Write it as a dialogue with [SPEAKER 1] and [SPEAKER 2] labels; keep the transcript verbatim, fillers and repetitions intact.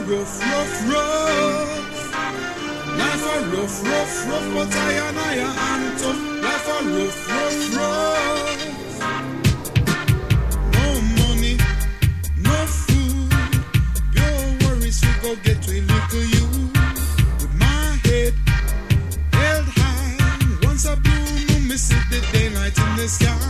[SPEAKER 1] rough, rough, rough. Life a rough, rough, rough, but I and I am tough. Life a rough, rough, rough. No money, no food. Your worries will go get to a little you. With my head held high, once a blue moon, me see the daylight in the sky.